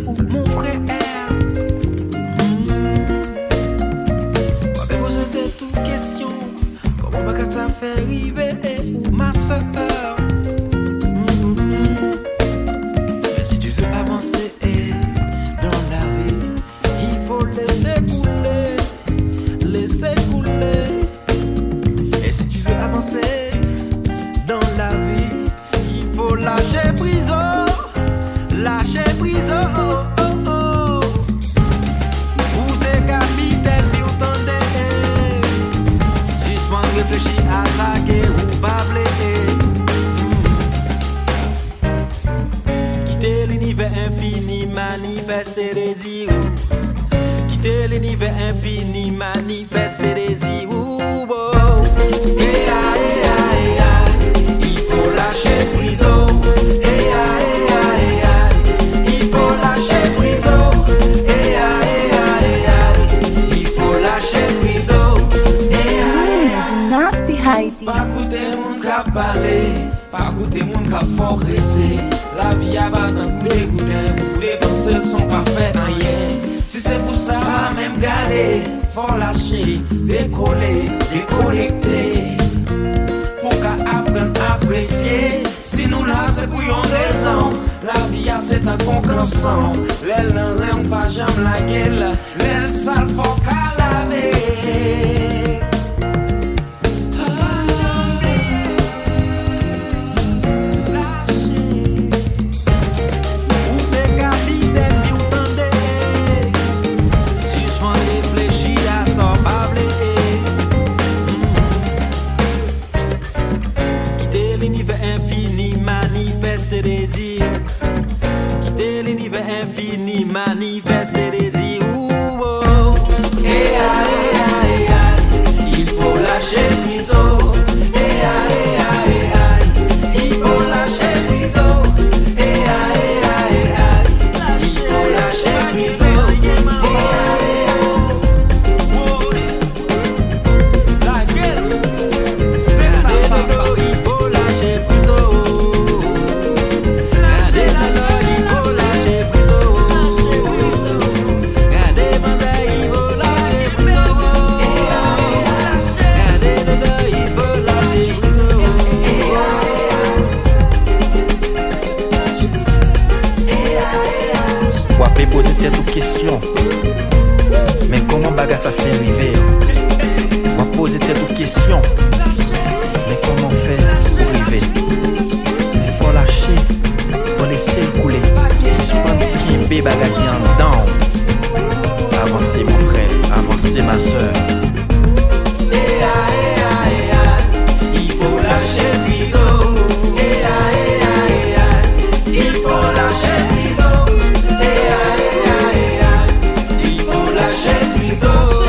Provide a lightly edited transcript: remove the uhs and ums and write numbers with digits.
ou mon frère. Pas besoin de toute question. Comment va que ça fait arriver ou ma soeur? Mais si tu veux avancer dans la vie, il faut laisser couler, laisser couler. Et si tu veux avancer dans la vie, il faut lâcher prise, lâcher prise. Vous êtes capitaine, vous tendez. Suspendre, réfléchir à ça que vous bablez. Quitter l'univers infini, manifester des désirs. Quitter l'univers infini, manifester des désirs. Il faut lâcher prise. Il faut lâcher prise. Il faut lâcher prise. Nasty Haiti. Pas écouter mon cap parler, pas écouter mon cap forcer. La vie a pas d'un coup d'écouter, les pensées sont pas faites rien. Si c'est pour ça, même garder, faut lâcher, décoller, déconnecter. Pour qu'à apprendre à apprécier. Si nous là, c'est pour une raison. La vie, c'est un concurrent. L'aile n'en pas jamais la gueule. L'aile sale, faut qu'à laver. Manifester des désirs. Quitter l'univers infini, manifester des désirs. Il faut lâcher prise. Il faut lâcher prise. Il faut lâcher prise. La gueule, c'est ça, papa. Il faut lâcher prise. Poser tête aux questions. Mais comment bagarre ça fait arriver? On va poser tête aux questions. Mais comment faire pour arriver? Il faut lâcher, faut laisser couler. Suspendre qui est bébé bagarre qui en dedans. Avancez mon frère, avancez ma soeur. Il faut lâcher prise. Il faut lâcher prise. Il faut lâcher prise.